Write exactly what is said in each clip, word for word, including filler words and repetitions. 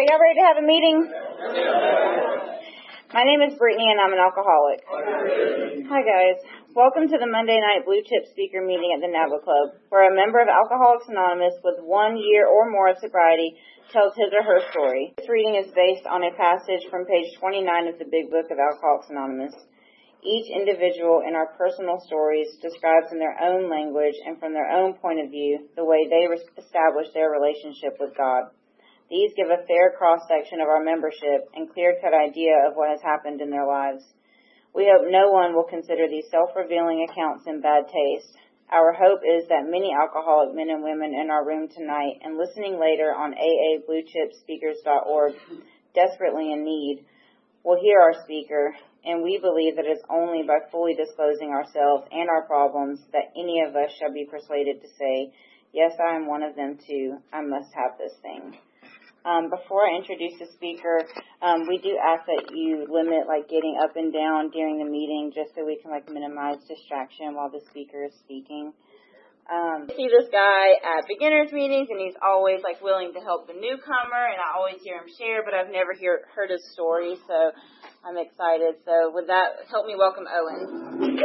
y'all ready to have a meeting? My name is Brittany and I'm an alcoholic. Hi guys. Welcome to the Monday night Blue Chip speaker meeting at the Nava Club, where a member of Alcoholics Anonymous with one year or more of sobriety tells his or her story. This reading is based on a passage from page twenty-nine of the Big Book of Alcoholics Anonymous. Each individual in our personal stories describes in their own language and from their own point of view the way they re- establish their relationship with God. These give a fair cross-section of our membership and clear-cut idea of what has happened in their lives. We hope no one will consider these self-revealing accounts in bad taste. Our hope is that many alcoholic men and women in our room tonight and listening later on A A blue chip speakers dot org, desperately in need, will hear our speaker, and we believe that it is only by fully disclosing ourselves and our problems that any of us shall be persuaded to say, yes, I am one of them too. I must have this thing. Um, before I introduce the speaker, um, we do ask that you limit like getting up and down during the meeting just so we can like minimize distraction while the speaker is speaking. Um, I see this guy at beginners meetings and he's always like willing to help the newcomer, and I always hear him share, but I've never hear, heard his story, so I'm excited. So with that, help me welcome Owen.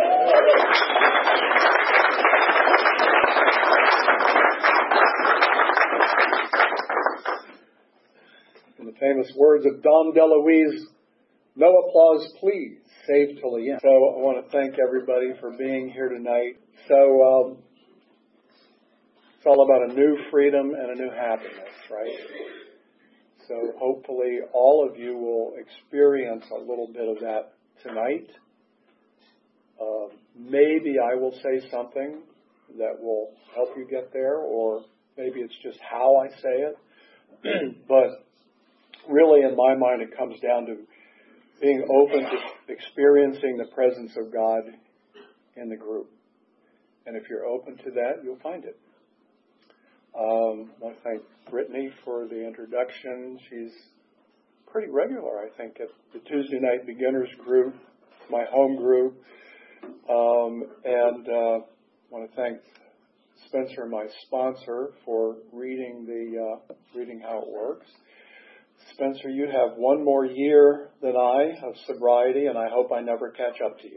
In the famous words of Dom DeLuise, no applause please, save till the end. So I want to thank everybody for being here tonight. So um, it's all about a new freedom and a new happiness, right? So hopefully all of you will experience a little bit of that tonight. Uh, maybe I will say something that will help you get there, or maybe it's just how I say it. But really, in my mind, it comes down to being open to experiencing the presence of God in the group. And if you're open to that, you'll find it. Um, I want to thank Brittany for the introduction. She's pretty regular, I think, at the Tuesday night beginners group, my home group. Um, and uh, I want to thank Spencer, my sponsor, for reading the uh, reading how it works. Spencer, you have one more year than I of sobriety, and I hope I never catch up to you.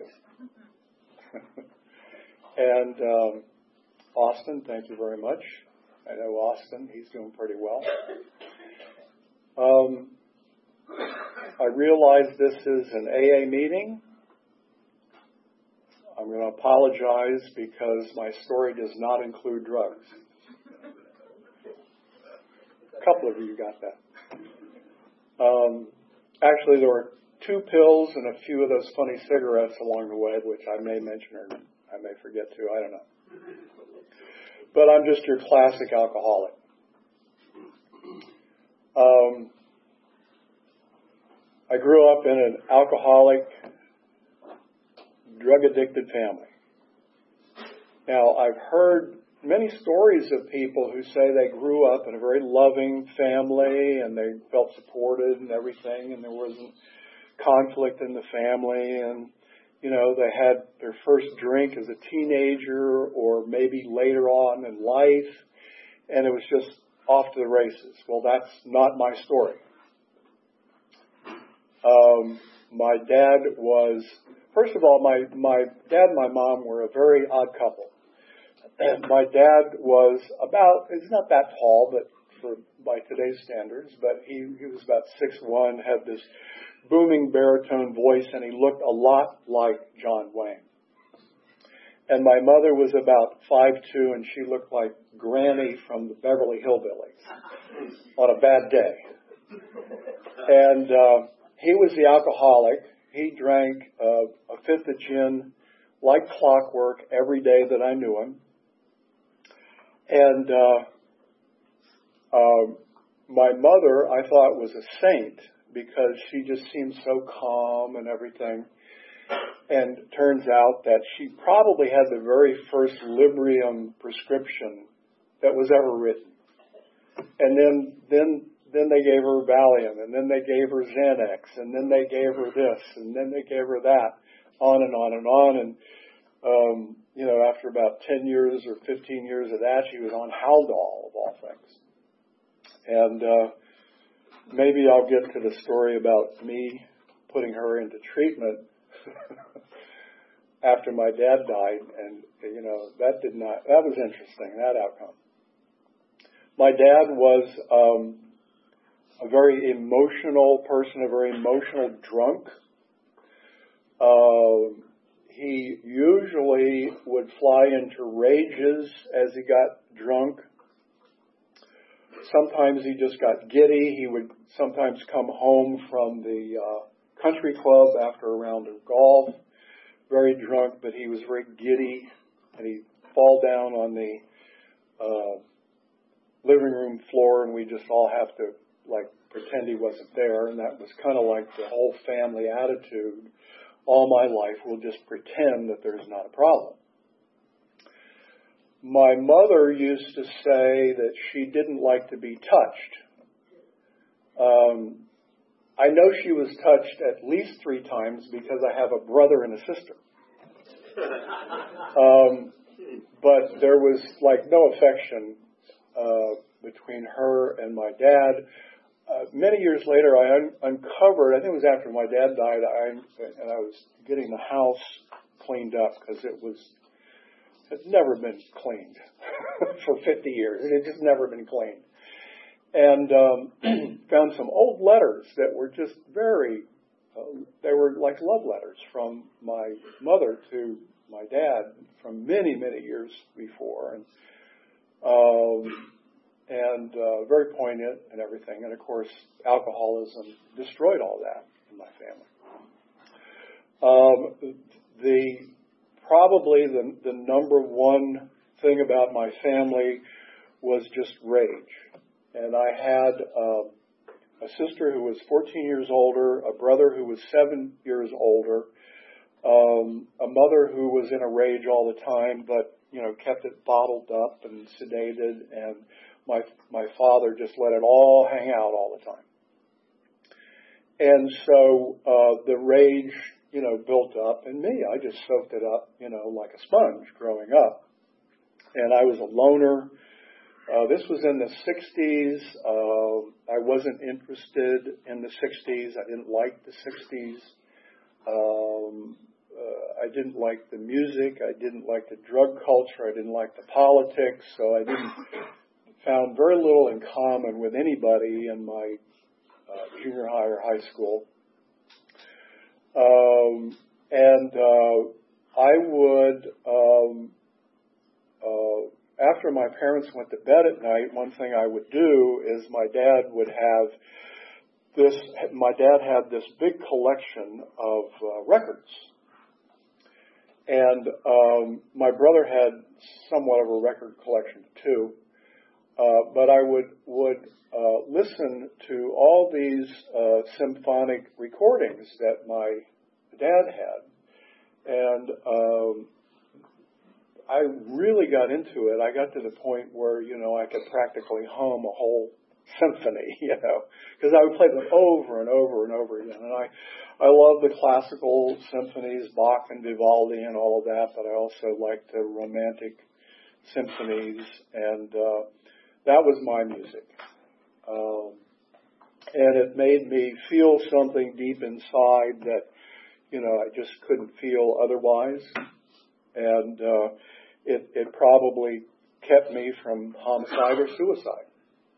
And um, Austin, thank you very much. I know Austin, he's doing pretty well. Um, I realize this is an A A meeting. I'm going to apologize because my story does not include drugs. A couple of you got that. Um, actually, there were two pills and a few of those funny cigarettes along the way, which I may mention or I may forget to. I don't know. But I'm just your classic alcoholic. Um, I grew up in an alcoholic, drug-addicted family. Now, I've heard many stories of people who say they grew up in a very loving family and they felt supported and everything, and there wasn't conflict in the family, and you know, they had their first drink as a teenager or maybe later on in life, and it was just off to the races. Well, that's not my story. Um, my dad was, first of all, my, my dad and my mom were a very odd couple. And my dad was about, he's not that tall, but for by today's standards, but he, he was about six one, had this booming baritone voice, and he looked a lot like John Wayne. And my mother was about five two, and she looked like Granny from the Beverly Hillbillies on a bad day. And uh, he was the alcoholic. He drank uh, a fifth of gin like clockwork every day that I knew him. And uh, uh, my mother, I thought, was a saint because she just seemed so calm and everything. And it turns out that she probably had the very first Librium prescription that was ever written. And then, then, then they gave her Valium, and then they gave her Xanax, and then they gave her this, and then they gave her that, on and on and on. And um, you know, after about ten years or fifteen years of that, she was on Haldol, of all things. And uh, maybe I'll get to the story about me putting her into treatment after my dad died, and, you know, that did not, that was interesting, that outcome. My dad was um, a very emotional person, a very emotional drunk. Uh, he usually would fly into rages as he got drunk. Sometimes he just got giddy. He would sometimes come home from the uh, country club after a round of golf, very drunk, but he was very giddy, and he'd fall down on the uh, living room floor, and we just all have to, like, pretend he wasn't there, and that was kind of like the whole family attitude. All my life, we'll just pretend that there's not a problem. My mother used to say that she didn't like to be touched. Um, I know she was touched at least three times because I have a brother and a sister. Um, but there was like no affection uh, between her and my dad. Uh, many years later, I un- uncovered, I think it was after my dad died, I, and I was getting the house cleaned up because it was, had never been cleaned for fifty years. It had just never been cleaned. And um, found some old letters that were just very, uh, they were like love letters from my mother to my dad from many, many years before. And um, and uh, very poignant and everything. And, of course, alcoholism destroyed all that in my family. Um, the probably the, the number one thing about my family was just rage. And I had uh, a sister who was fourteen years older, a brother who was seven years older, um, a mother who was in a rage all the time, but, you know, kept it bottled up and sedated, and My my father just let it all hang out all the time. And so uh, the rage, you know, built up in me. I just soaked it up, you know, like a sponge growing up. And I was a loner. Uh, this was in the sixties. Uh, I wasn't interested in the sixties. I didn't like the sixties. Um, uh, I didn't like the music. I didn't like the drug culture. I didn't like the politics. So I didn't... found very little in common with anybody in my uh, junior high or high school. Um, and uh, I would, um, uh, after my parents went to bed at night, one thing I would do is my dad would have this, my dad had this big collection of uh, records. And um, my brother had somewhat of a record collection too. Uh, but I would would uh, listen to all these uh, symphonic recordings that my dad had, and um, I really got into it. I got to the point where, you know, I could practically hum a whole symphony, you know, because I would play them over and over and over again. And I I love the classical symphonies, Bach and Vivaldi and all of that, but I also liked the romantic symphonies, and uh, that was my music. Um, and it made me feel something deep inside that, you know, I just couldn't feel otherwise. And uh, it, it probably kept me from homicide or suicide.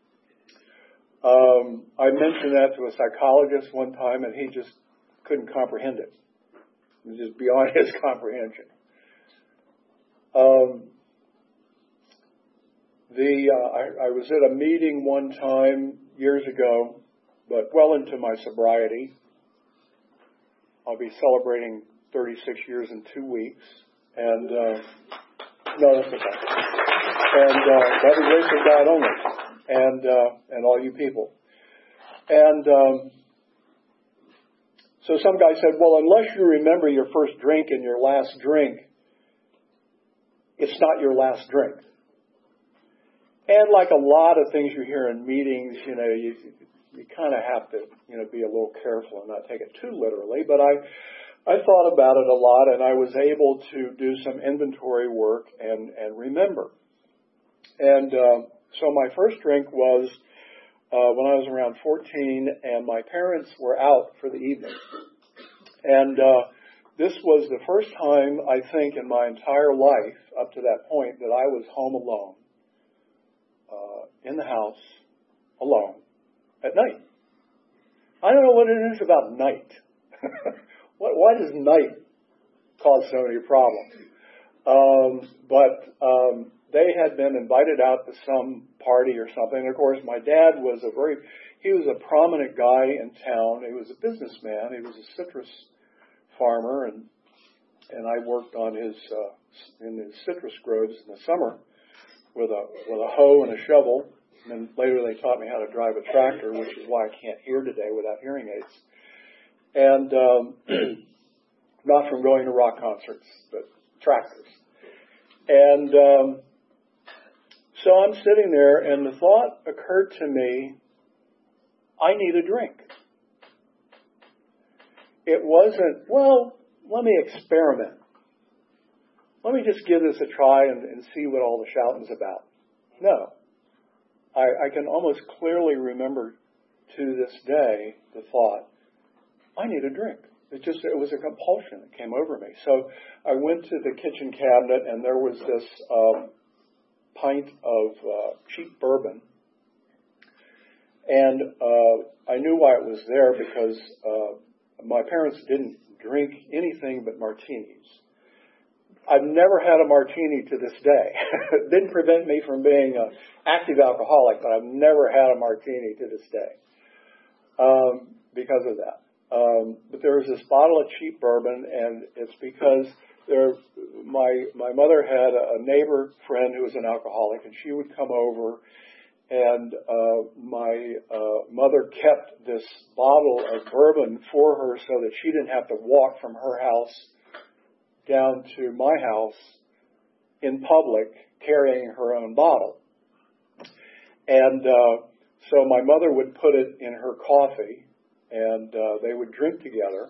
Um, I mentioned that to a psychologist one time, and he just couldn't comprehend it. It was just beyond his comprehension. Um, The uh, I, I was at a meeting one time years ago, but well into my sobriety. I'll be celebrating thirty-six years in two weeks, and uh, no, that's okay. And uh, by the grace of God only, and uh, and all you people. And um, so some guy said, "Well, unless you remember your first drink and your last drink, it's not your last drink." And like a lot of things you hear in meetings, you know, you you kind of have to, you know, be a little careful and not take it too literally. But I I thought about it a lot, and I was able to do some inventory work and, and remember. And uh, so my first drink was uh, when I was around fourteen, and my parents were out for the evening. And uh, this was the first time, I think, in my entire life up to that point that I was home alone, uh, in the house, alone, at night. I don't know what it is about night. what, why does night cause so many problems? Um, but um, they had been invited out to some party or something. And of course, my dad was a very, he was a prominent guy in town. He was a businessman. He was a citrus farmer, and and I worked on his uh, in his citrus groves in the summer with a with a hoe and a shovel. And then later they taught me how to drive a tractor, which is why I can't hear today without hearing aids. And um, not from going to rock concerts, but tractors. And um, so I'm sitting there, and the thought occurred to me, I need a drink. It wasn't, well, let me experiment. Let me just give this a try and, and see what all the shouting's about. No. I, I can almost clearly remember to this day the thought, I need a drink. It just, it was a compulsion that came over me. So I went to the kitchen cabinet, and there was this um, pint of uh, cheap bourbon. And uh, I knew why it was there because uh, my parents didn't drink anything but martinis. I've never had a martini to this day. It didn't prevent me from being an active alcoholic, but I've never had a martini to this day um, because of that. Um, but there was this bottle of cheap bourbon, and it's because there, my my mother had a neighbor friend who was an alcoholic, and she would come over, and uh, my uh, mother kept this bottle of bourbon for her so that she didn't have to walk from her house down to my house in public carrying her own bottle. And uh, so my mother would put it in her coffee, and uh, they would drink together.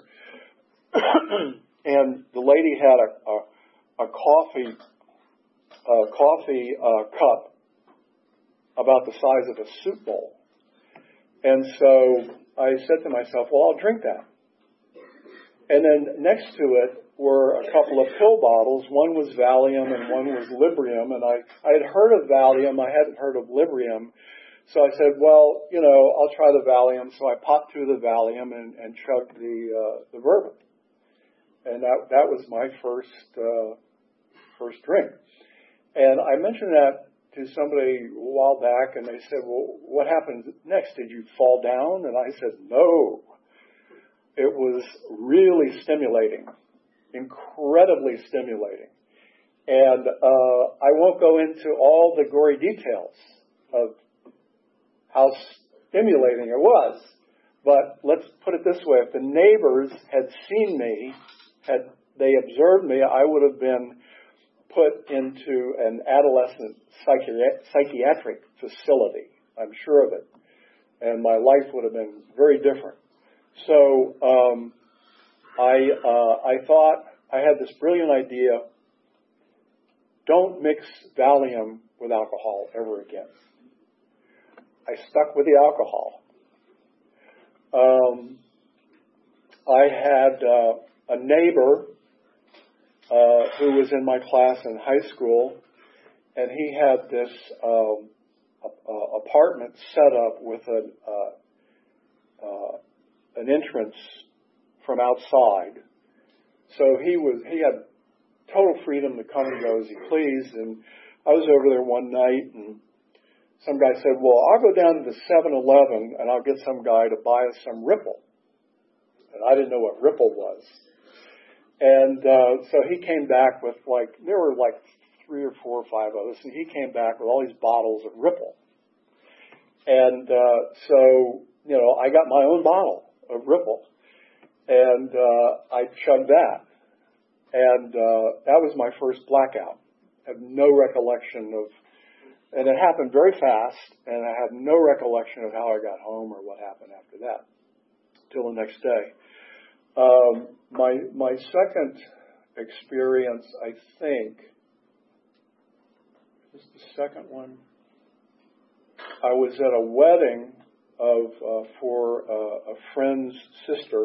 And the lady had a, a, a coffee a coffee uh, cup about the size of a soup bowl. And so I said to myself, well, I'll drink that. And then next to it were a couple of pill bottles. One was Valium and one was Librium. And I, I had heard of Valium. I hadn't heard of Librium. So I said, well, you know, I'll try the Valium. So I popped through the Valium and, and chugged the uh, the bourbon. And that that was my first uh, first drink. And I mentioned that to somebody a while back, and they said, well, what happened next? Did you fall down? And I said, no. It was really stimulating, incredibly stimulating. And uh, I won't go into all the gory details of how stimulating it was. But let's put it this way. If the neighbors had seen me, had they observed me, I would have been put into an adolescent psychi- psychiatric facility. I'm sure of it. And my life would have been very different. So um, I uh, I thought, I had this brilliant idea, don't mix Valium with alcohol ever again. I stuck with the alcohol. Um, I had uh, a neighbor uh, who was in my class in high school, and he had this um, uh, apartment set up with an, uh, uh, an entrance from outside. So he was he had total freedom to come and go as he pleased. And I was over there one night, and some guy said, well, I'll go down to the seven eleven and I'll get some guy to buy us some Ripple. And I didn't know what Ripple was. And uh, so he came back with like, there were like three or four or five of us, and he came back with all these bottles of Ripple. And uh, so, you know, I got my own bottle of Ripple. And uh, I chugged that. And uh, that was my first blackout. I have no recollection of, and it happened very fast, and I have no recollection of how I got home or what happened after that till the next day. Um, my my second experience, I think, is the second one. I was at a wedding of uh, for uh, a friend's sister.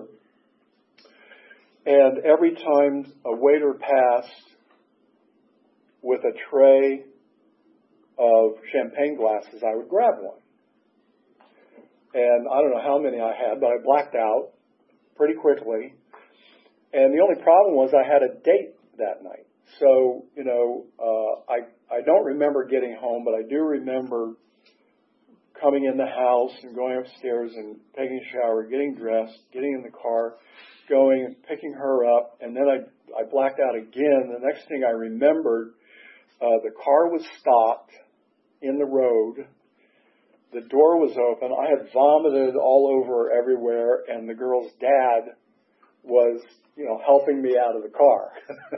And every time a waiter passed with a tray of champagne glasses, I would grab one. And I don't know how many I had, but I blacked out pretty quickly. And the only problem was I had a date that night. So, you know, uh, I, I don't remember getting home, but I do remember coming in the house and going upstairs and taking a shower, getting dressed, getting in the car, going and picking her up. And then I, I blacked out again. The next thing I remembered, uh, the car was stopped in the road. The door was open. I had vomited all over everywhere, and the girl's dad was, you know, helping me out of the car.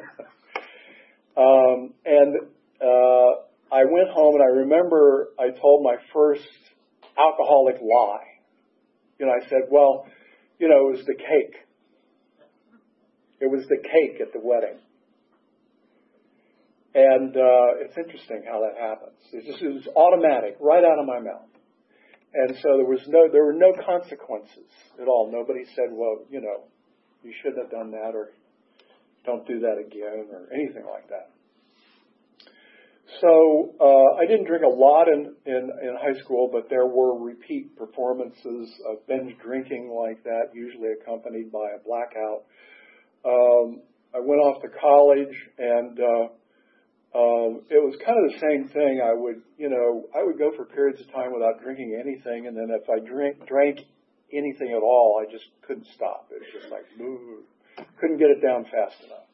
um, and uh, I went home, and I remember I told my first alcoholic lie. You know, I said, well, you know, it was the cake. It was the cake at the wedding. And uh, it's interesting how that happens. It just it was automatic, right out of my mouth. And so there was no, there were no consequences at all. Nobody said, well, you know, you shouldn't have done that, or don't do that again, or anything like that. So uh, I didn't drink a lot in, in, in high school, but there were repeat performances of binge drinking like that, usually accompanied by a blackout. Um, I went off to college, and uh, Um, it was kind of the same thing. I would, you know, I would go for periods of time without drinking anything, and then if I drink, drank anything at all, I just couldn't stop. It was just like, ooh, couldn't get it down fast enough.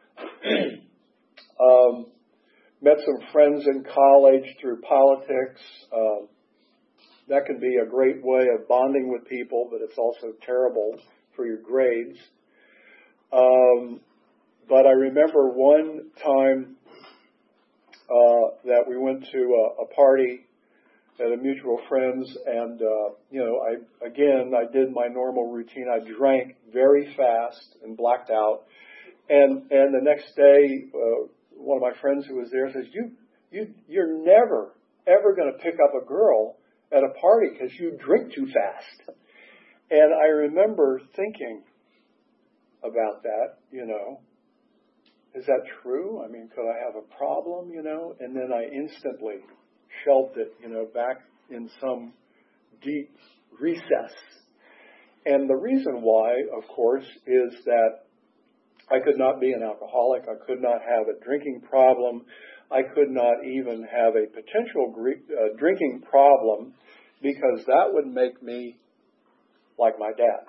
um, met some friends in college through politics. Um, that can be a great way of bonding with people, but it's also terrible for your grades. Um, but I remember one time Uh, that we went to a, a party at a mutual friend's, and uh, you know, I again I did my normal routine. I drank very fast and blacked out, and and the next day, uh, one of my friends who was there says, "You you you're never ever going to pick up a girl at a party because you drink too fast." And I remember thinking about that, you know. Is that true? I mean, could I have a problem, you know? And then I instantly shelved it, you know, back in some deep recess. And the reason why, of course, is that I could not be an alcoholic. I could not have a drinking problem. I could not even have a potential uh, drinking problem, because that would make me like my dad.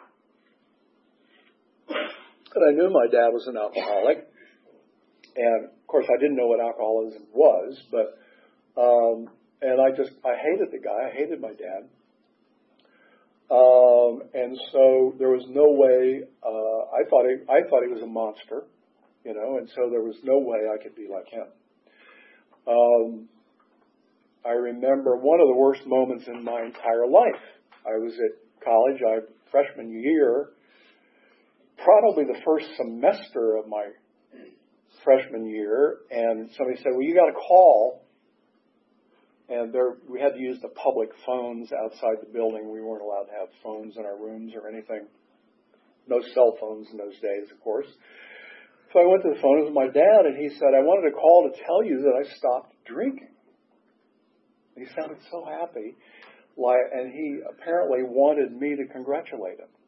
But I knew my dad was an alcoholic. And, of course, I didn't know what alcoholism was, but, um, and I just, I hated the guy. I hated my dad. Um, and so there was no way, uh, I thought he, I thought he was a monster, you know, and so there was no way I could be like him. Um, I remember one of the worst moments in my entire life. I was at college, I, freshman year, probably the first semester of my freshman year, and somebody said, well, you got to call. And there, we had to use the public phones outside the building. We weren't allowed to have phones in our rooms or anything. No cell phones in those days, of course. So I went to the phone with my dad, and he said, I wanted to call to tell you that I stopped drinking. And he sounded so happy, like, and he apparently wanted me to congratulate him.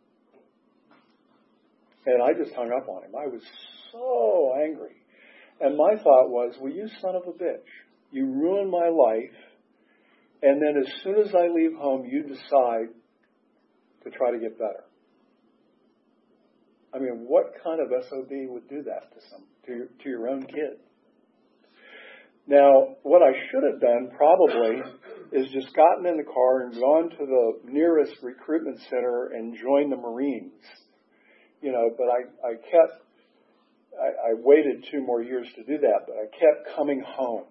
And I just hung up on him. I was so angry. And my thought was, well, you son of a bitch, you ruined my life, and then as soon as I leave home, you decide to try to get better. I mean, what kind of S O B would do that to some to your, to your own kid? Now, what I should have done probably is just gotten in the car and gone to the nearest recruitment center and joined the Marines. You know, but I, I kept, I, I waited two more years to do that, but I kept coming home.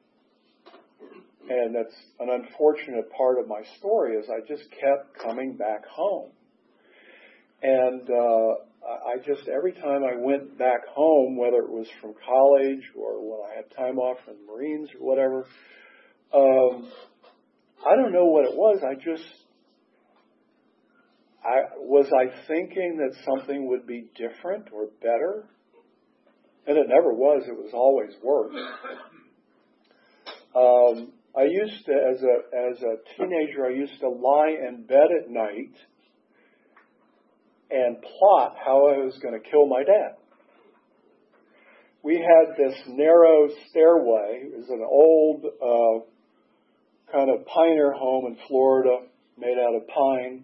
And that's an unfortunate part of my story, is I just kept coming back home. And uh, I just, every time I went back home, whether it was from college or when I had time off from the Marines or whatever, um, I don't know what it was. I just, I, was I thinking that something would be different or better? And it never was. It was always worse. Um, I used to, as a as a teenager, I used to lie in bed at night and plot how I was going to kill my dad. We had this narrow stairway. It was an old uh, kind of pioneer home in Florida, made out of pine.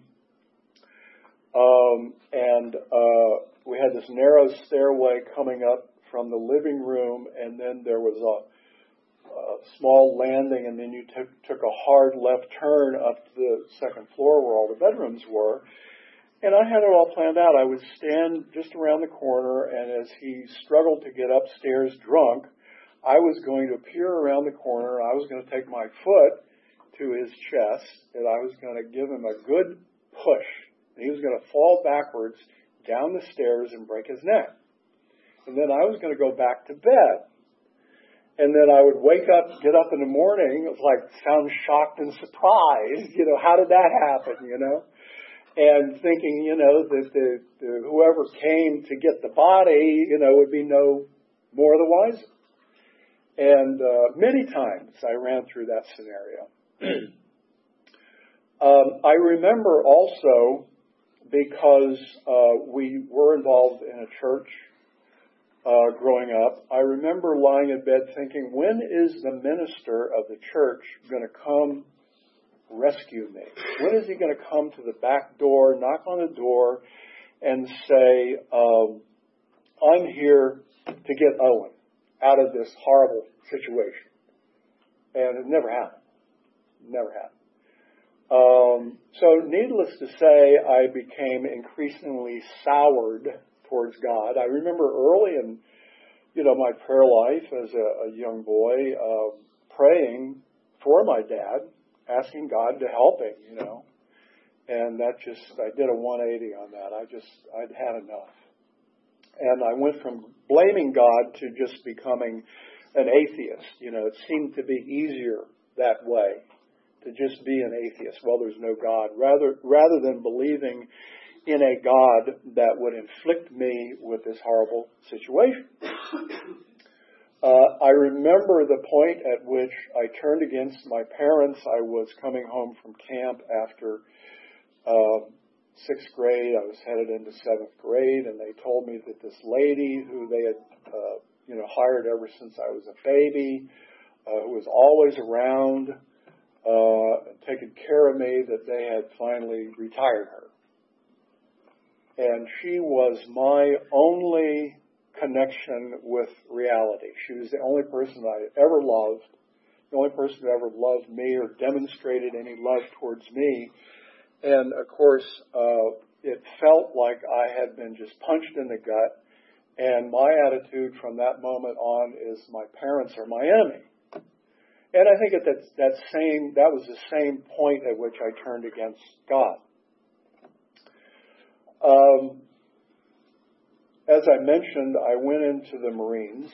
Um, and uh, we had this narrow stairway coming up from the living room, and then there was a, a small landing, and then you took, took a hard left turn up to the second floor where all the bedrooms were. And I had it all planned out. I would stand just around the corner, and as he struggled to get upstairs drunk, I was going to appear around the corner. I was going to take my foot to his chest, and I was going to give him a good push. And he was going to fall backwards down the stairs and break his neck. And then I was going to go back to bed. And then I would wake up, get up in the morning, it was like sound shocked and surprised. You know, how did that happen, you know? And thinking, you know, that the, the whoever came to get the body, you know, would be no more the wiser. And uh, many times I ran through that scenario. um, I remember also, because uh, we were involved in a church uh, growing up, I remember lying in bed thinking, when is the minister of the church going to come rescue me? When is he going to come to the back door, knock on the door, and say, um, I'm here to get Owen out of this horrible situation? And it never happened. Never happened. Um, so needless to say, I became increasingly soured towards God. I remember early in, you know, my prayer life as a, a young boy, uh, praying for my dad, asking God to help him, you know. And that just, I did a one eighty on that. I just, I'd had enough. And I went from blaming God to just becoming an atheist. You know, it seemed to be easier that way, to just be an atheist. Well, there's no God. Rather, rather than believing in a God that would inflict me with this horrible situation. Uh, I remember the point at which I turned against my parents. I was coming home from camp after uh, sixth grade. I was headed into seventh grade, and they told me that this lady who they had, uh, you know, hired ever since I was a baby, uh, who was always around, uh, taking care of me, that they had finally retired her. And she was my only connection with reality. She was the only person I ever loved, the only person who ever loved me or demonstrated any love towards me. And of course, uh, it felt like I had been just punched in the gut. And my attitude from that moment on is my parents are my enemy. And I think at that, that same, that was the same point at which I turned against God. Um, As I mentioned, I went into the Marines,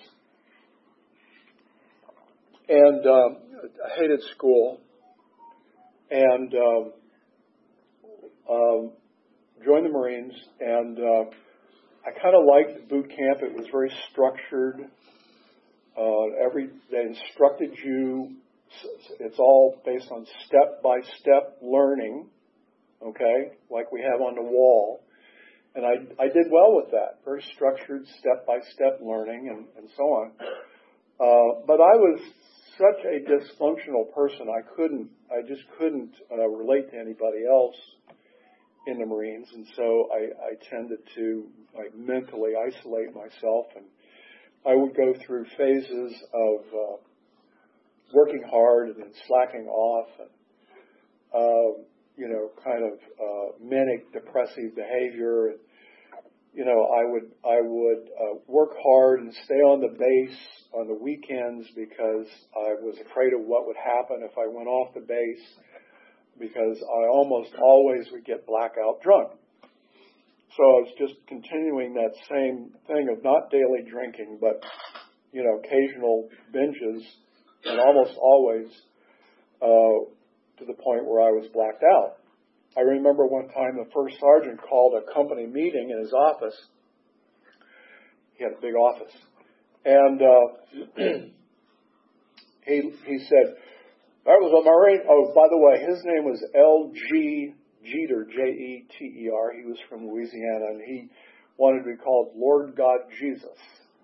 and um, I hated school, and um, um, joined the Marines, and uh, I kind of liked boot camp. It was very structured. Uh, every they instructed you. It's all based on step-by-step learning, okay, like we have on the wall. And I, I did well with that, very structured step-by-step learning and, and so on. Uh, but I was such a dysfunctional person, I couldn't, I just couldn't uh, relate to anybody else in the Marines. And so I, I tended to like mentally isolate myself, and I would go through phases of uh, working hard and then slacking off, and uh, you know, kind of uh, manic depressive behavior. And, you know, I would I would uh, work hard and stay on the base on the weekends because I was afraid of what would happen if I went off the base, because I almost always would get blackout drunk. So I was just continuing that same thing of not daily drinking, but, you know, occasional binges, and almost always uh, to the point where I was blacked out. I remember one time the first sergeant called a company meeting in his office. He had a big office. And uh, he he said, that was a Marine. Oh, by the way, his name was L G Jeter, J E T E R. He was from Louisiana, and he wanted to be called Lord God Jesus.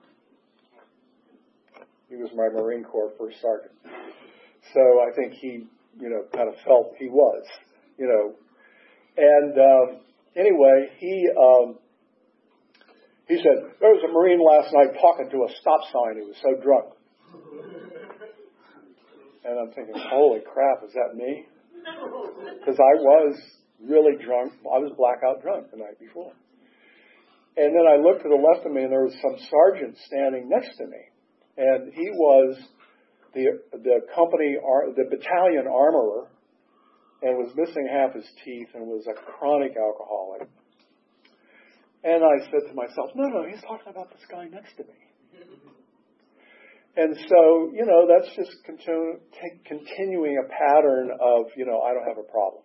He was my Marine Corps first sergeant. So I think he, you know, kind of felt he was, you know. And um, anyway, he um, he said, there was a Marine last night talking to a stop sign. He was so drunk. And I'm thinking, holy crap, is that me? Because I was really drunk. I was blackout drunk the night before. And then I looked to the left of me, and there was some sergeant standing next to me. And he was the the company, the battalion armorer, and was missing half his teeth and was a chronic alcoholic. And I said to myself, no, no, he's talking about this guy next to me. And so, you know, that's just continu- t- continuing a pattern of, you know, I don't have a problem.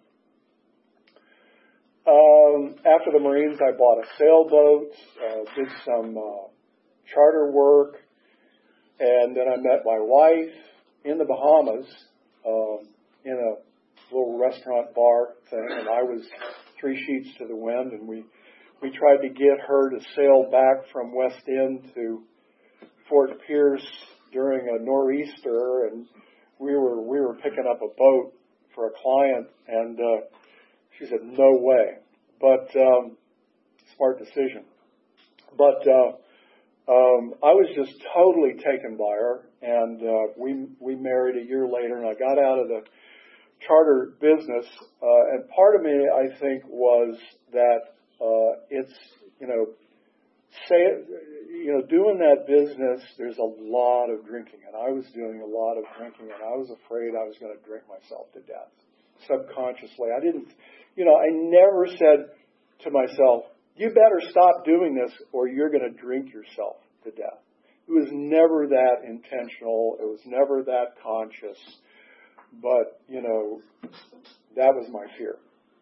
Um, after the Marines, I bought a sailboat, uh, did some uh, charter work, and then I met my wife in the Bahamas um, in a little restaurant bar thing, and I was three sheets to the wind, and we, we tried to get her to sail back from West End to Fort Pierce during a nor'easter, and we were we were picking up a boat for a client, and uh, she said, no way. But um, smart decision. But uh, um, I was just totally taken by her, and uh, we we married a year later, and I got out of the charter business. Uh, and part of me, I think, was that uh, it's, you know, say it, you know, doing that business, there's a lot of drinking, and I was doing a lot of drinking, and I was afraid I was going to drink myself to death. Subconsciously, I didn't, you know, I never said to myself, you better stop doing this or you're going to drink yourself to death. It was never that intentional. It was never that conscious. But, you know, that was my fear.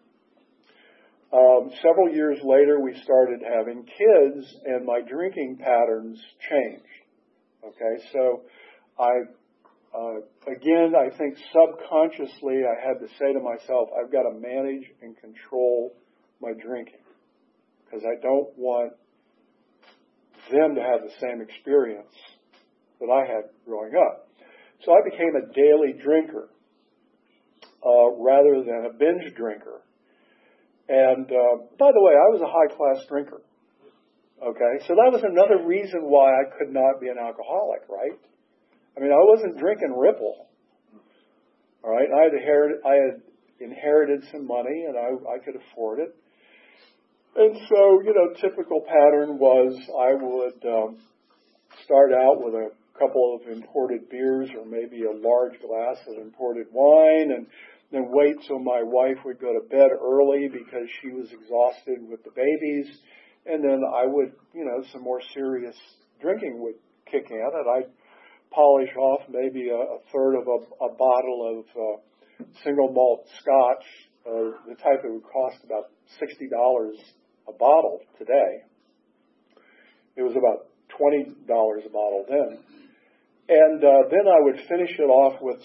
Um, several years later, we started having kids, and my drinking patterns changed. Okay, so I, uh, again, I think subconsciously I had to say to myself, I've got to manage and control my drinking because I don't want them to have the same experience that I had growing up. So I became a daily drinker uh, rather than a binge drinker. And, uh, by the way, I was a high-class drinker, okay? So that was another reason why I could not be an alcoholic, right? I mean, I wasn't drinking Ripple, all right? I had inherited, I had inherited some money, and I, I could afford it. And so, you know, typical pattern was I would um, start out with a couple of imported beers or maybe a large glass of imported wine, and then wait till my wife would go to bed early because she was exhausted with the babies. And then I would, you know, some more serious drinking would kick in, and I'd polish off maybe a, a third of a, a bottle of uh, single malt scotch, uh, the type that would cost about sixty dollars a bottle today. It was about twenty dollars a bottle then. And uh, then I would finish it off with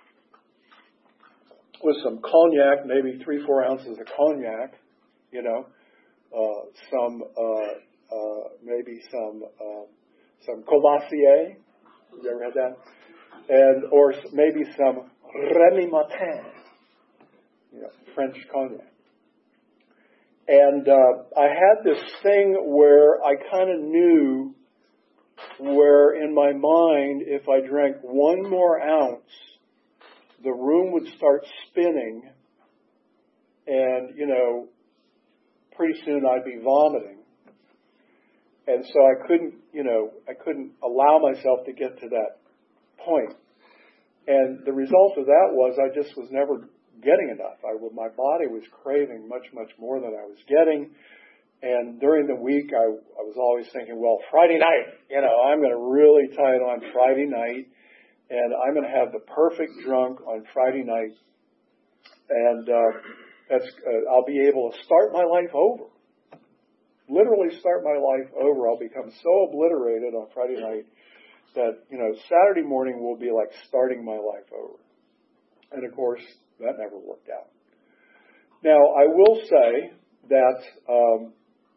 with some cognac, maybe three, four ounces of cognac, you know, uh, some, uh, uh, maybe some, uh, some Courvoisier. You ever had that? And, or maybe some Rémy Martin, you know, French cognac. And, uh, I had this thing where I kind of knew where in my mind, if I drank one more ounce, the room would start spinning, and, you know, pretty soon I'd be vomiting. And so I couldn't, you know, I couldn't allow myself to get to that point. And the result of that was I just was never getting enough. I, my body was craving much, much more than I was getting. And during the week, I, I was always thinking, well, Friday night, you know, I'm going to really tie it on Friday night. And I'm going to have the perfect drunk on Friday night. And uh, that's uh, I'll be able to start my life over. Literally start my life over. I'll become so obliterated on Friday night that, you know, Saturday morning will be like starting my life over. And of course, that never worked out. Now, I will say that um,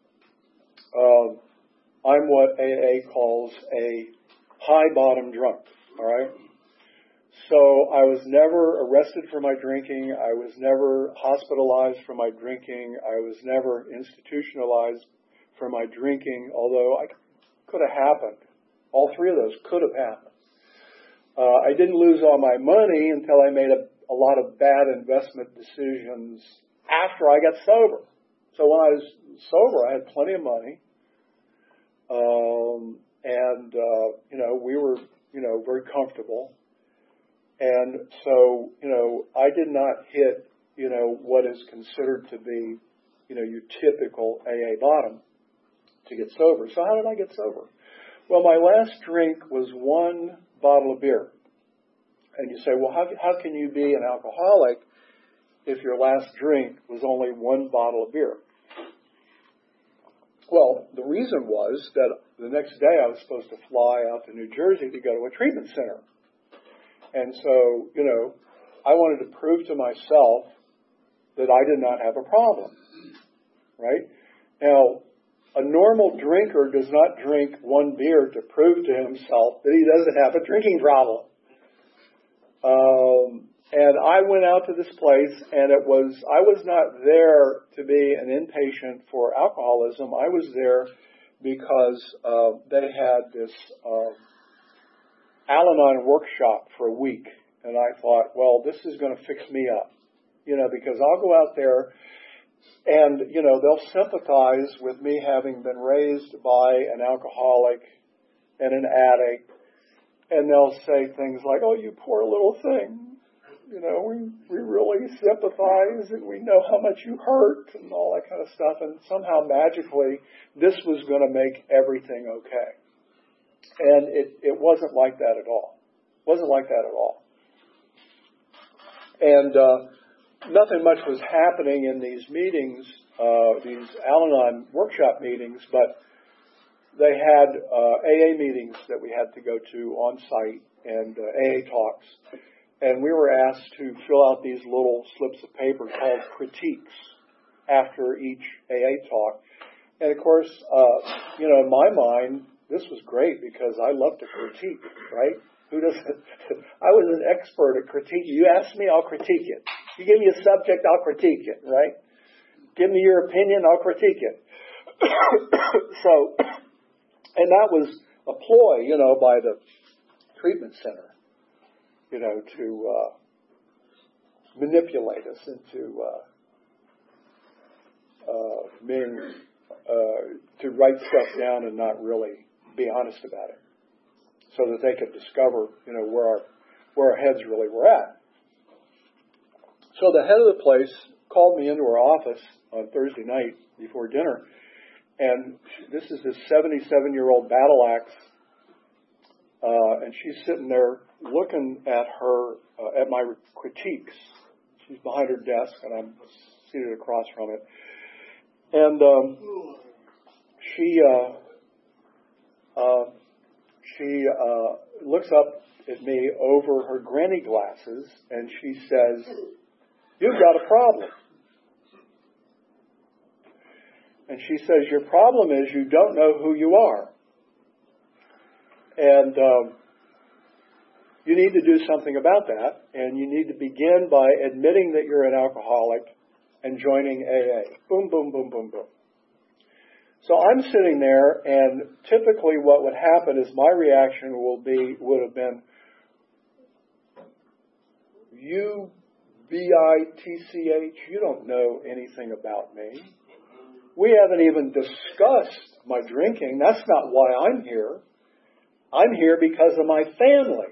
uh, I'm what A A calls a high bottom drunk, all right? So I was never arrested for my drinking. I was never hospitalized for my drinking. I was never institutionalized for my drinking, although I could have happened. All three of those could have happened. Uh, I didn't lose all my money until I made a, a lot of bad investment decisions after I got sober. So when I was sober, I had plenty of money. Um, and, uh, you know, we were, you know, very comfortable. And so, you know, I did not hit, you know, what is considered to be, you know, your typical A A bottom to get sober. So how did I get sober? Well, my last drink was one bottle of beer. And you say, well, how, how can you be an alcoholic if your last drink was only one bottle of beer? Well, the reason was that the next day I was supposed to fly out to New Jersey to go to a treatment center. And so, you know, I wanted to prove to myself that I did not have a problem, right? Now, a normal drinker does not drink one beer to prove to himself that he doesn't have a drinking problem. Um, and I went out to this place, and it was, I was not there to be an inpatient for alcoholism. I was there because uh, they had this uh, Al-Anon workshop for a week. And I thought, well, this is going to fix me up, you know, because I'll go out there and, you know, they'll sympathize with me having been raised by an alcoholic and an addict. And they'll say things like, oh, you poor little thing. You know, we, we really sympathize and we know how much you hurt and all that kind of stuff. And somehow magically, this was going to make everything okay. And it, it wasn't like that at all. It wasn't like that at all. And uh, nothing much was happening in these meetings, uh, these Al-Anon workshop meetings, but they had uh, A A meetings that we had to go to on site and uh, A A talks. And we were asked to fill out these little slips of paper called critiques after each A A talk. And of course, uh, you know, in my mind, this was great because I love to critique, right? Who doesn't? I was an expert at critiquing. You ask me, I'll critique it. You give me a subject, I'll critique it, right? Give me your opinion, I'll critique it. So, and that was a ploy, you know, by the treatment center, you know, to uh, manipulate us into uh, uh, being, uh, to write stuff down and not really be honest about it, so that they could discover, you know, where our where our heads really were at. So the head of the place called me into her office on Thursday night before dinner, and this is this seventy-seven-year-old battle axe, uh, and she's sitting there looking at her uh, at my critiques. She's behind her desk, and I'm seated across from it, and um, she. Uh, Uh, she uh, looks up at me over her granny glasses and she says, "You've got a problem." And she says, "Your problem is you don't know who you are. And um, you need to do something about that. And you need to begin by admitting that you're an alcoholic and joining A A." Boom, boom, boom, boom, boom. So I'm sitting there, and typically what would happen is my reaction will be would have been, "You B I T C H, you don't know anything about me. We haven't even discussed my drinking. That's not why I'm here. I'm here because of my family."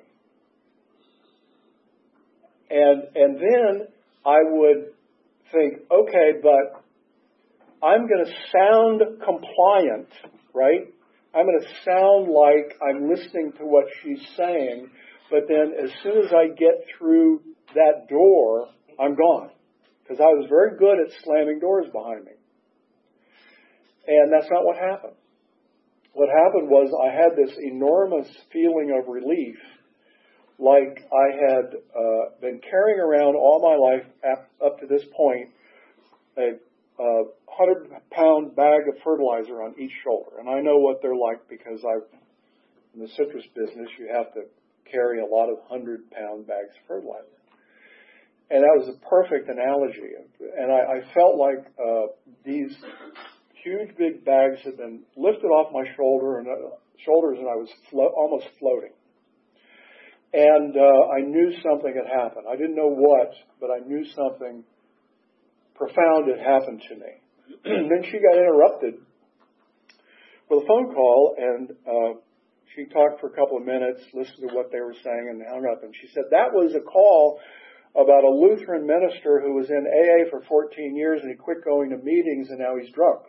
And and then I would think, okay, but I'm going to sound compliant, right? I'm going to sound like I'm listening to what she's saying, but then as soon as I get through that door, I'm gone. because I was very good at slamming doors behind me. And that's not what happened. What happened was I had this enormous feeling of relief, like I had uh, been carrying around all my life up, up to this point a uh, hundred-pound bag of fertilizer on each shoulder. And I know what they're like because I've, in the citrus business, you have to carry a lot of hundred-pound bags of fertilizer. And that was a perfect analogy. And I, I felt like uh, these huge, big bags had been lifted off my shoulder and uh, shoulders, and I was flo- almost floating. And uh, I knew something had happened. I didn't know what, but I knew something profound had happened to me. And then she got interrupted with a phone call, and uh, she talked for a couple of minutes, listened to what they were saying, and hung up. And she said that was a call about a Lutheran minister who was in A A for fourteen years, and he quit going to meetings, and now he's drunk.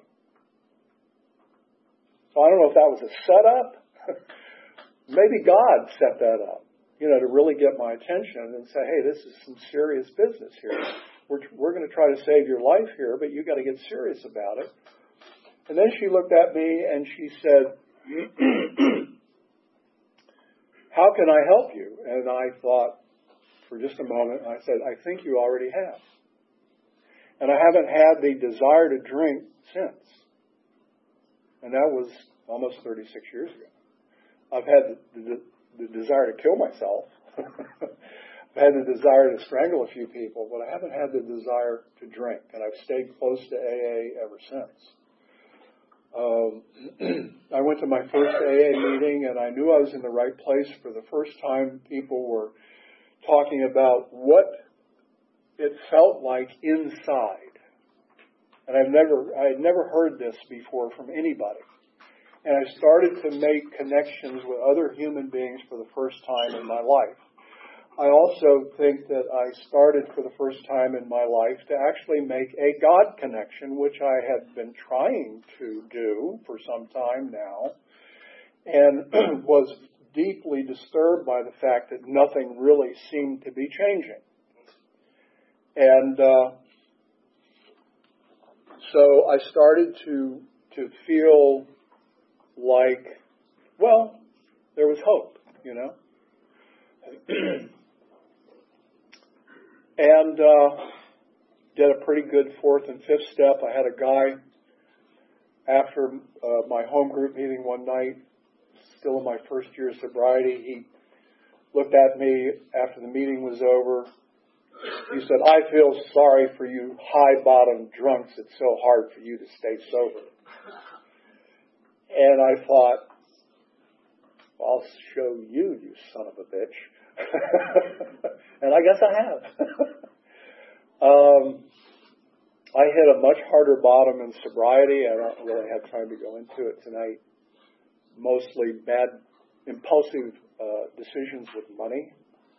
So I don't know if that was a setup. Maybe God set that up, you know, to really get my attention and say, hey, this is some serious business here. We're, we're going to try to save your life here, but you got to get serious about it. And then she looked at me and she said, how can I help you? And I thought for just a moment, I said, I think you already have. And I haven't had the desire to drink since. And that was almost thirty-six years ago. I've had the, the, the desire to kill myself. I've had the desire to strangle a few people, but I haven't had the desire to drink. And I've stayed close to A A ever since. Um, I went to my first A A meeting, and I knew I was in the right place. For the first time, people were talking about what it felt like inside. And I've never, I had never heard this before from anybody. And I started to make connections with other human beings for the first time in my life. I also think that I started for the first time in my life to actually make a God connection, which I had been trying to do for some time now, and was deeply disturbed by the fact that nothing really seemed to be changing. And uh, so I started to to feel like, well, there was hope, you know. And uh, did a pretty good fourth and fifth step. I had a guy after uh, my home group meeting one night, still in my first year of sobriety. He looked at me after the meeting was over. He said, I feel sorry for you high-bottom drunks. It's so hard for you to stay sober. And I thought, I'll show you, you son of a bitch. And I guess I have. um, I hit a much harder bottom in sobriety. I don't really have time to go into it tonight. Mostly bad, impulsive uh, decisions with money.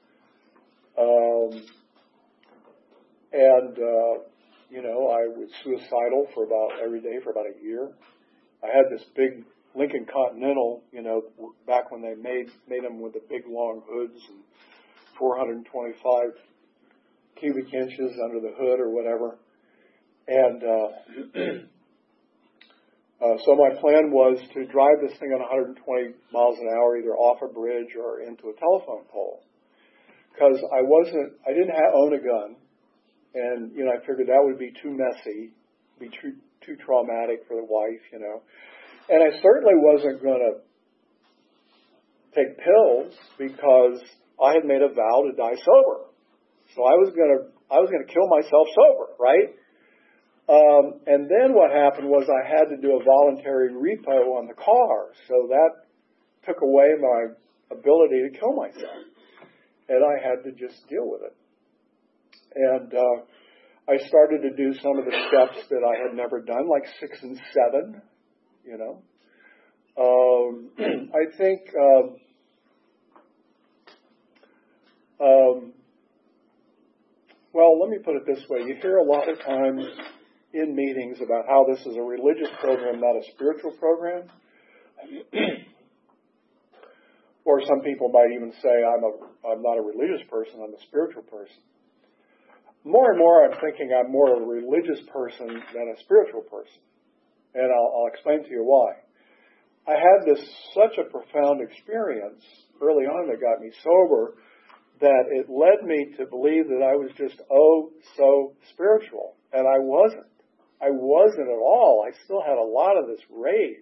Um, and, uh, you know, I was suicidal for about every day for about a year. I had this big Lincoln Continental, you know, back when they made made them with the big long hoods and four hundred twenty-five cubic inches under the hood or whatever. And uh, uh, so my plan was to drive this thing at one hundred twenty miles an hour, either off a bridge or into a telephone pole. Because I wasn't, I didn't have, own a gun. And, you know, I figured that would be too messy, be too, too traumatic for the wife, you know. And I certainly wasn't going to take pills because I had made a vow to die sober. So I was going to, I was going to kill myself sober, right? Um, and then what happened was I had to do a voluntary repo on the car. So that took away my ability to kill myself. And I had to just deal with it. And uh, I started to do some of the steps that I had never done, like six and seven, you know. Um, I think um, um, well, let me put it this way. You hear a lot of times in meetings about how this is a religious program, not a spiritual program. Or some people might even say, I'm a, I'm not a religious person, I'm a spiritual person. more and more I'm thinking I'm more a religious person than a spiritual person. And I'll, I'll explain to you why. I had this such a profound experience early on that got me sober that it led me to believe that I was just oh so spiritual. And I wasn't. I wasn't at all. I still had a lot of this rage.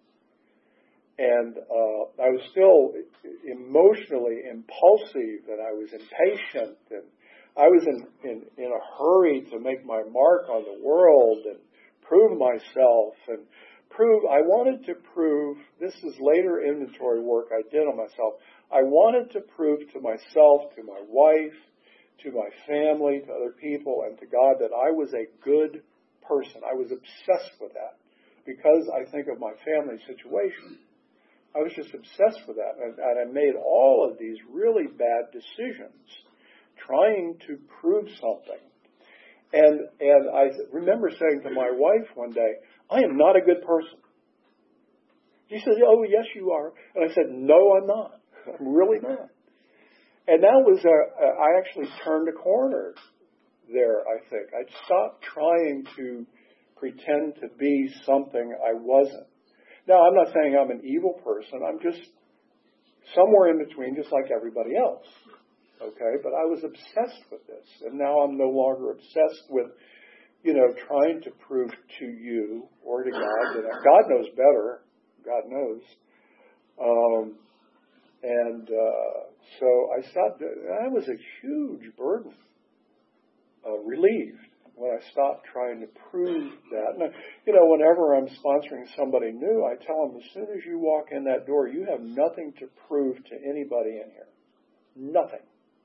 And uh, I was still emotionally impulsive, and I was impatient, and I was in, in, in a hurry to make my mark on the world and prove myself and prove, I wanted to prove, this is later inventory work I did on myself, I wanted to prove to myself, to my wife, to my family, to other people, and to God that I was a good person. I was obsessed with that because I think of my family situation. I was just obsessed with that, and, and I made all of these really bad decisions trying to prove something. And and I remember saying to my wife one day, I am not a good person. She said, oh, yes, you are. And I said, no, I'm not. I'm really not. And that was, a, a, I actually turned a corner there, I think. I stopped trying to pretend to be something I wasn't. Now, I'm not saying I'm an evil person. I'm just somewhere in between, just like everybody else. Okay? But I was obsessed with this. And now I'm no longer obsessed with, you know, trying to prove to you or to God that God knows better. God knows. Um, and uh, so I stopped. That was a huge burden. Uh, relieved when I stopped trying to prove that. And, you know, whenever I'm sponsoring somebody new, I tell them, as soon as you walk in that door, you have nothing to prove to anybody in here. Nothing.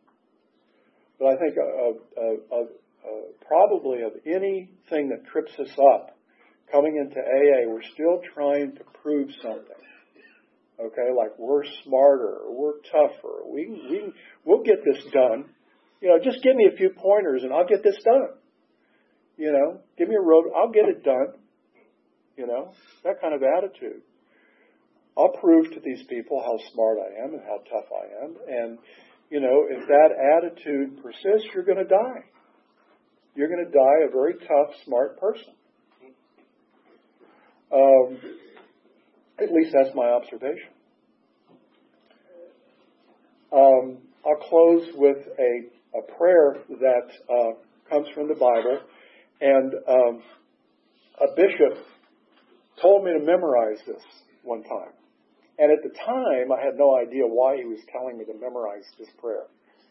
But I think of, of, of, of probably of anything that trips us up coming into A A, we're still trying to prove something. Okay, like we're smarter, or we're tougher. We, we, we'll get this done. You know, just give me a few pointers and I'll get this done. You know, give me a road, I'll get it done. You know, that kind of attitude. I'll prove to these people how smart I am and how tough I am. And, you know, if that attitude persists, you're going to die. You're going to die a very tough, smart person. Um, at least that's my observation. Um, I'll close with a, a prayer that uh, comes from the Bible. And um, a bishop told me to memorize this one time. And at the time, I had no idea why he was telling me to memorize this prayer.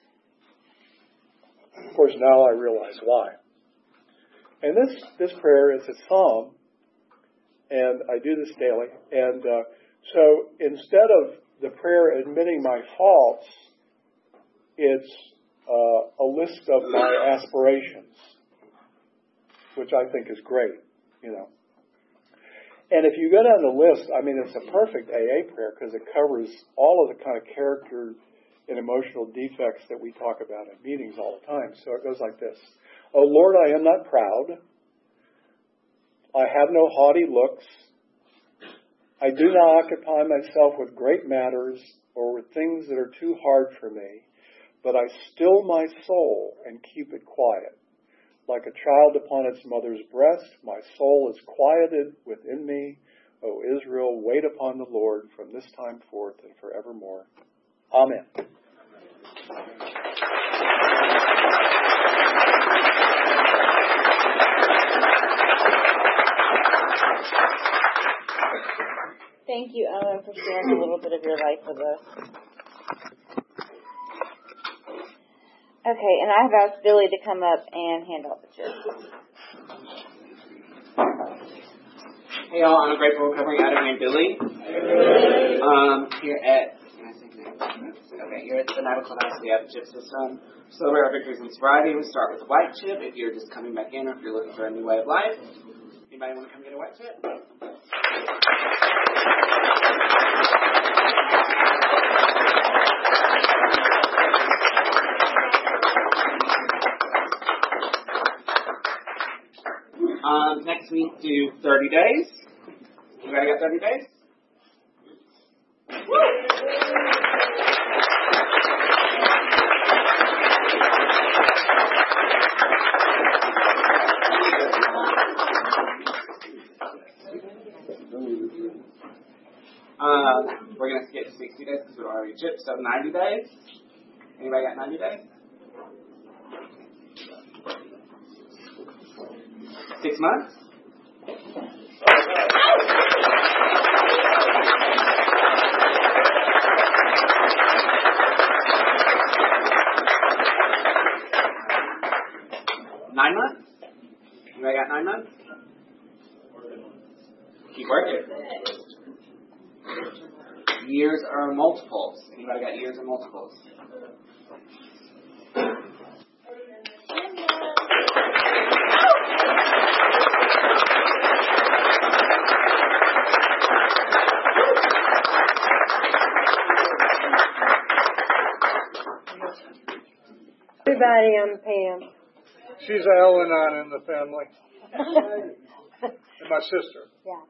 Of course, now I realize why. And this, this prayer is a psalm, and I do this daily. And uh, so instead of the prayer admitting my faults, it's uh, a list of my aspirations, which I think is great, you know. And if you go down the list, I mean, it's a perfect A A prayer because it covers all of the kind of character and emotional defects that we talk about in meetings all the time. So it goes like this. Oh, Lord, I am not proud. I have no haughty looks. I do not occupy myself with great matters or with things that are too hard for me, but I still my soul and keep it quiet. Like a child upon its mother's breast, my soul is quieted within me. O Israel, wait upon the Lord from this time forth and forevermore. Amen. Thank you, Owen, for sharing a little bit of your life with us. Okay, and I've asked Billy to come up and hand out the chairs. Hey y'all, I'm a grateful recovering addict named Billy. Um, here at, okay, here at the Navajo Club House, we have the chip system. Celebrate our victories in sobriety. We start with a white chip if you're just coming back in or if you're looking for a new way of life. Anybody want to come get a white chip? Um, next week, do thirty days. Everybody got thirty days? Woo! already chipped. So ninety days. Anybody got ninety days? Six months? Nine months? Anybody got nine months? Keep working. Years or multiples? Anybody got years or multiples? Everybody, I'm Pam. She's an Al-Anon in the family. And my sister. Yeah.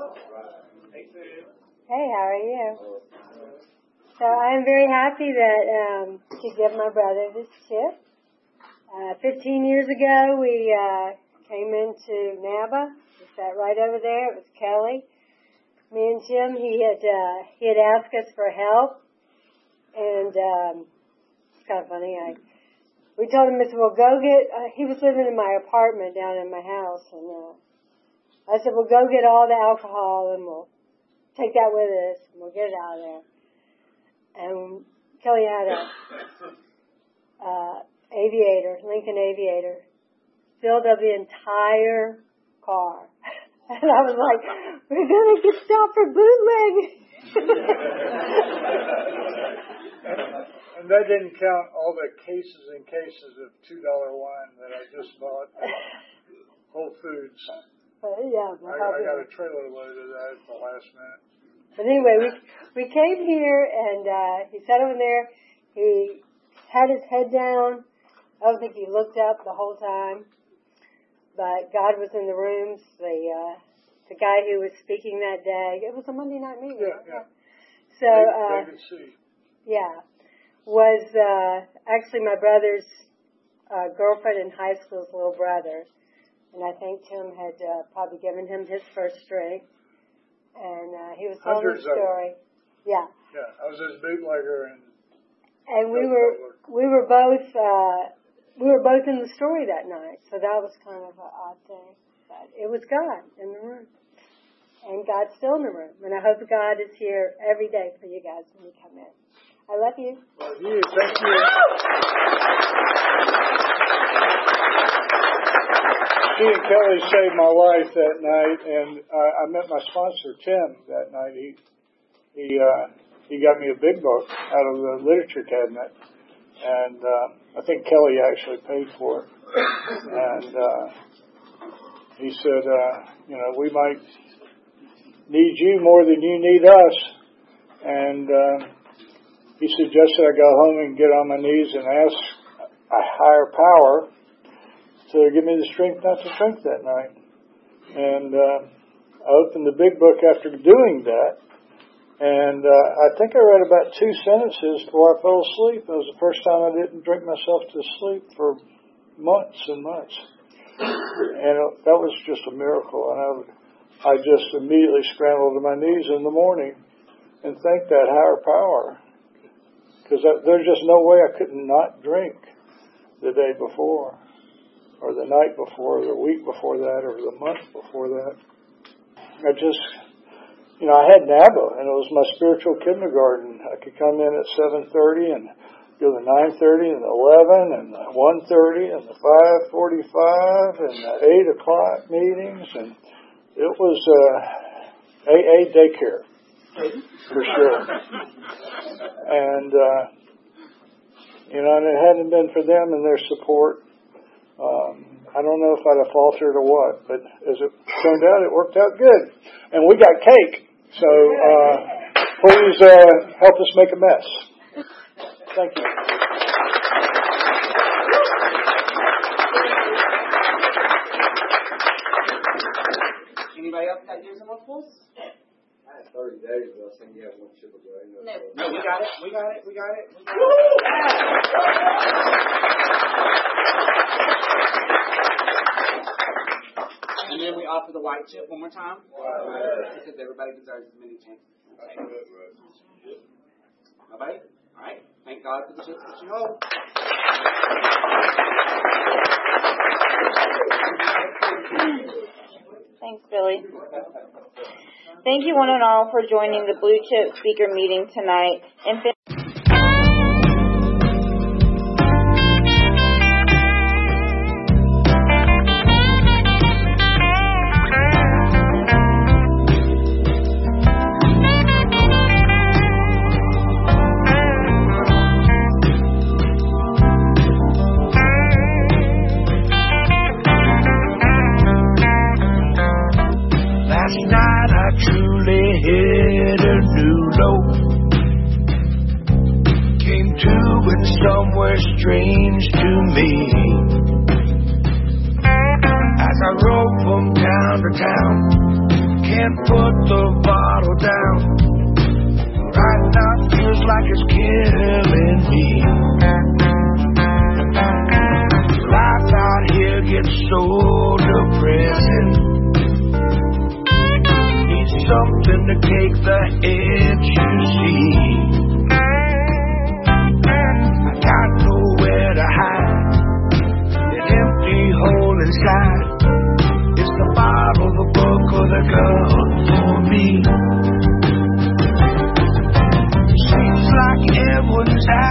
Hey, how are you? So I'm very happy that um, to give my brother this chip. Uh, Fifteen years ago, we uh, came into NABA. We sat right over there. It was Kelly. Me and Jim. He had uh, he had asked us for help, and um, it's kind of funny. I. We told him, I said, well, go get, uh, he was living in my apartment down in my house, and uh, I said, well, go get all the alcohol, and we'll take that with us, and we'll get it out of there. And Kelly had a uh, aviator, Lincoln Aviator, filled up the entire car. And I was like, we're going to get stopped for bootlegging. And that didn't count all the cases and cases of two dollar wine that I just bought at Whole Foods. But, yeah, I, I got a trailer load of that at the last minute. But anyway, we we came here, and uh, he sat over there. He had his head down. I don't think he looked up the whole time. But God was in the rooms. The uh, the guy who was speaking that day, it was a Monday night meeting. Yeah, yeah. So, uh, David C. yeah. was uh, actually my brother's uh, girlfriend in high school's little brother. And I think Tim had uh, probably given him his first drink. And uh, he was telling the story. Yeah. Yeah, I was his bootlegger. And and we were we were both uh, we were both in the story that night. So that was kind of an odd thing. But it was God in the room. And God's still in the room. And I hope God is here every day for you guys when you come in. I love you. Love you. Thank you. She and Kelly saved my life that night, and uh, I met my sponsor Tim that night. He he uh, he got me a big book out of the literature cabinet, and uh, I think Kelly actually paid for it. And uh, he said, uh, you know, we might need you more than you need us, and. Uh, He suggested I go home and get on my knees and ask a higher power to give me the strength not to drink that night. And uh, I opened the big book after doing that, and uh, I think I read about two sentences before I fell asleep. It was the first time I didn't drink myself to sleep for months and months. And it, that was just a miracle. And I, I just immediately scrambled to my knees in the morning and thanked that higher power. Because there's just no way I could not drink the day before, or the night before, or the week before that, or the month before that. I just, you know, I had NABA, and it was my spiritual kindergarten. I could come in at seven thirty and do the nine thirty and the eleven and the one thirty and the five forty-five and the eight o'clock meetings, and it was uh, A A daycare. For sure. And, uh, you know, and it hadn't been for them and their support, um, I don't know if I'd have faltered or what, but as it turned out, it worked out good. And we got cake, so uh, please uh, help us make a mess. Thank you. Anybody else got years and multiples? thirty days, but I think you have one chip away. No, no, no, we got it. We got it. We got it. We got it. And then we offer the white chip one more time. Wow. Because everybody deserves as many chances. Nobody God for the chips that you hold. Thanks, Billy. Thank you one and all for joining the Blue Chip Speaker meeting tonight. And strange to me as I rode from town to town. Can't put the bottle down. Right now feels like it's killing me. Life out here gets so depressing. Need something to take the edge, you see. Got nowhere to hide. An empty hole inside. It's the bottle, the book, or the gun for me. Seems like everyone's out.